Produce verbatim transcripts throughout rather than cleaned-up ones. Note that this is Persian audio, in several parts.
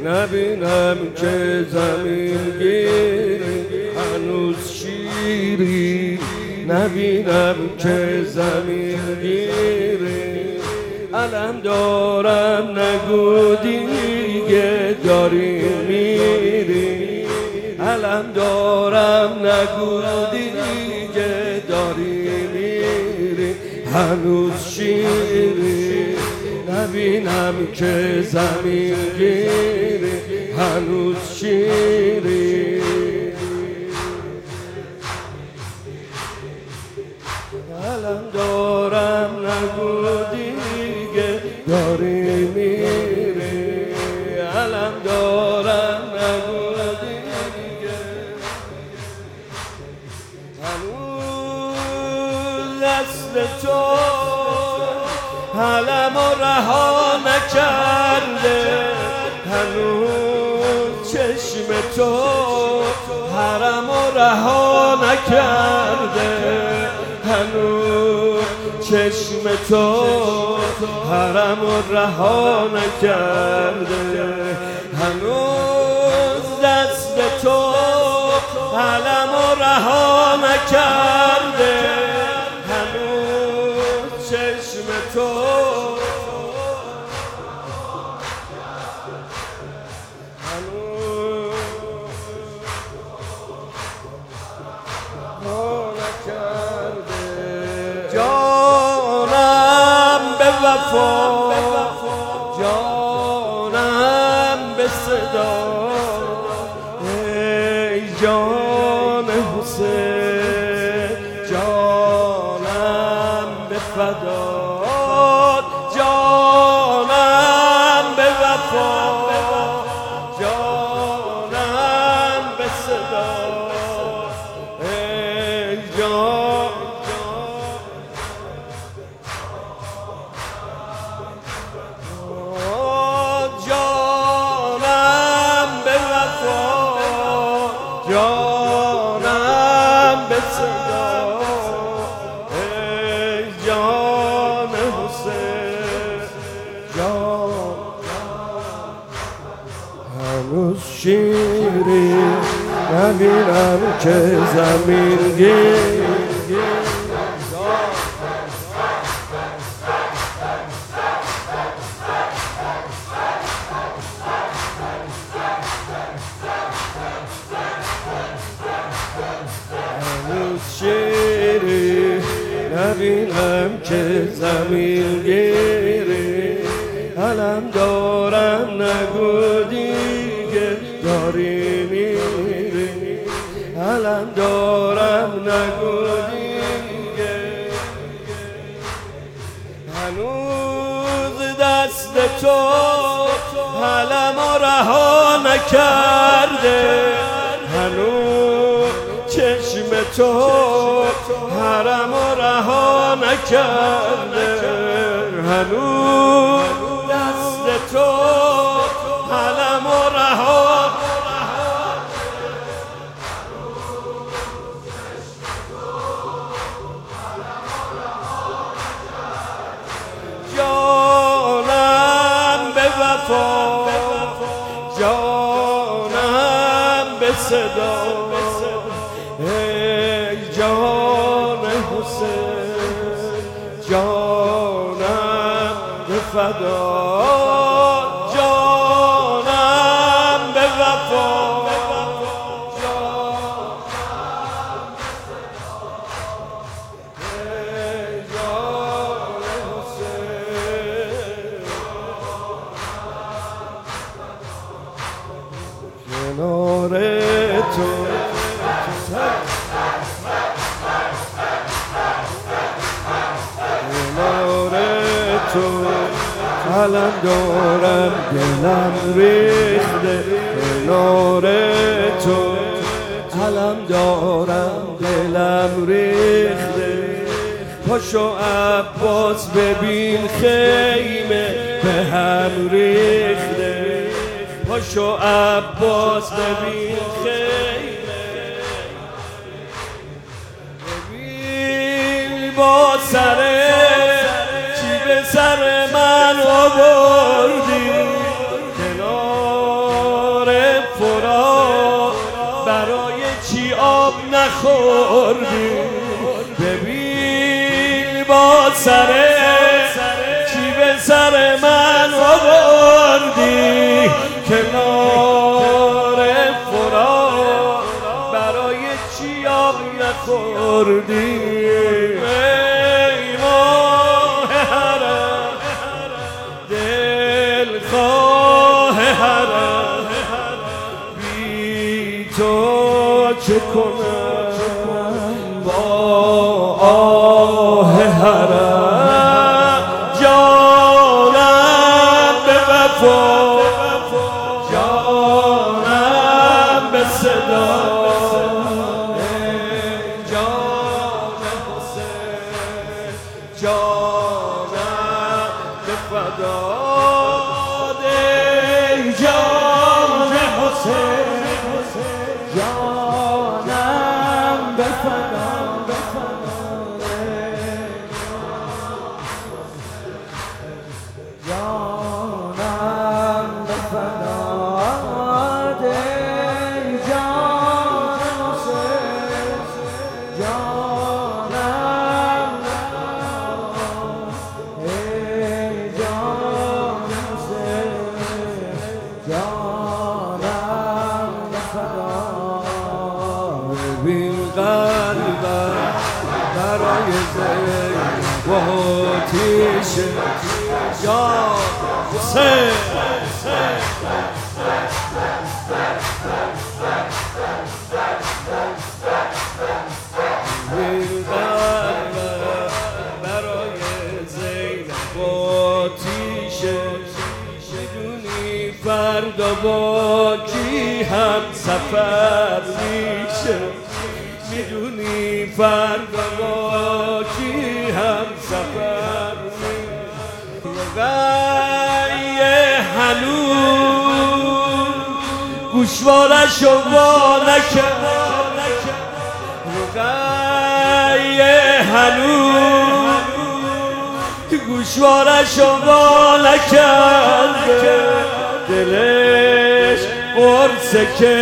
نبینم که زمین گیری هنوز شیری، نبینم که زمین گیری. علم دارم نگو دیگه داری میری، علم دارم نگو دیگه داری میری، هنوز شیری. نبینم که زمین گیری هنوز شیری. علم دارم نگو دیگه داری میری، علم دارم نگو دیگه. هنوز دست تو علم و رها نکرده، هنوز چشم تو حرم و رها نکرده، هنوز چشم تو حرم و رها نکرده، هنوز دست تو علم و رها نکرده، هنوز چشم تو جانم به وفا، جانم به صدا، ای جان حسین جانم به فدا، جانم به وفا جانم به صدا، ای جان جانم به صدا، ای جان حسین جان. هنوز شیری نبینم که زمین گیری، شیری نبینم که زمین گیری. علم دارم نگو دیگه داری میری، علم دارم نگو دیگه. هنوز دست تو علم و رها نکرده، هنوز چشم تو حرم و رها نکرده، هنوز دست تو علم و رها. جانم به وفا جانم به صدا، ای جان حسین جانم به فدا، جانم به وفا ای جان حسین. کنار تو کنار تو علم دارم دلم ریخته، کنار تو علم دارم دلم ریخته. پاشو عباس ببین خیمه به هم ریخته، پاشو عباس ببین خیمه، ببین با سره چی به سر من آوردی، کنار سره چی به سر من آوردی کنار فرات برای چی آب نخوردی ای ماه حرم دلخواه حرم بی تو چه کنم با آه حرم جانم به وفا جانم به صدا جان حسین جانم به فدا جان حسین جانم به فدا جانم به فدا جان حسین جانم ای جان حسین جانم به فدا ببین قلبم برای زینب و آتیشه یا حسین برای زینب و آتیشه میدونی فردا با کی هم سفر میشه میدونی فردا با کی هم سفر میشه رقیه هنوز گوشوارشو وا نکرد رقیه هنوز گوشوارشو وا نکرد دلش قرصه که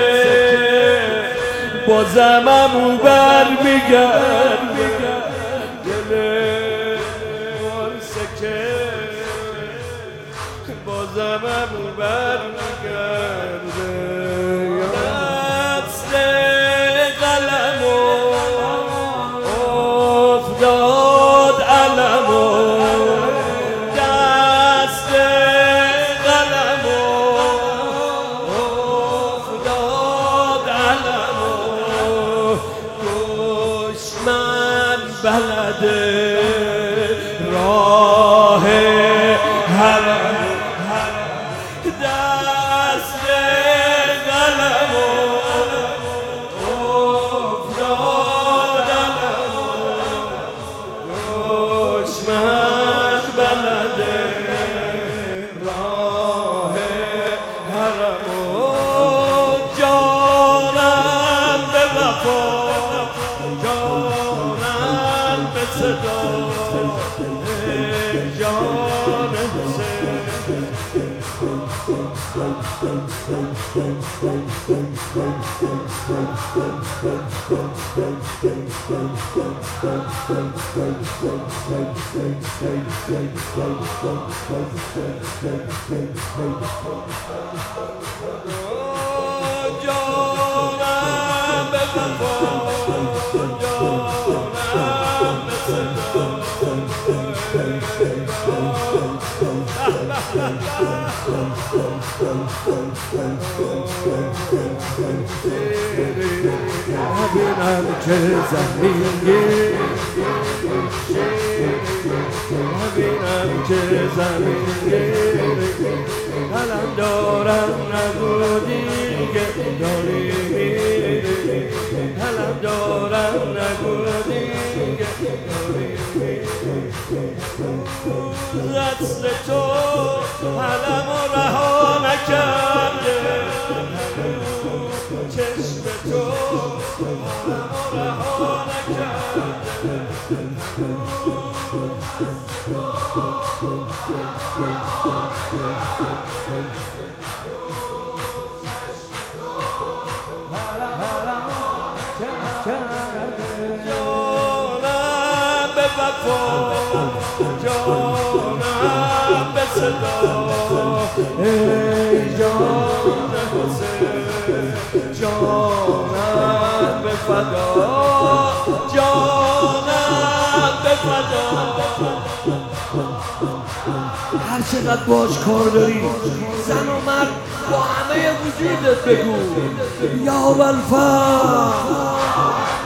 بازم امو بر میگرد دلش قرصه که بازم امو بر میگرده دست قلمو افتاد علمو دست قلمو افتاد علمو دشمن بلده راه حرم دست قلمو افتاد علمو دشمن بلده راه حرمو جانم به وفا جانم به صدا جان حسین جانم به وفا جانم به صدا نبینم که زمینی نبینم که زمینی قلم دارم نگو دیگه داری میری قلم دارم نگو دیگه داری میری دست تو قلم رها نکرده چشم تو قلم رها نکرده جانم به وفا جانم به صدا ای جان حسین جانم به فدا جانم به فدا هر چقدر باش کار داری زن و مرد با همه وجودت بگو یا اولفا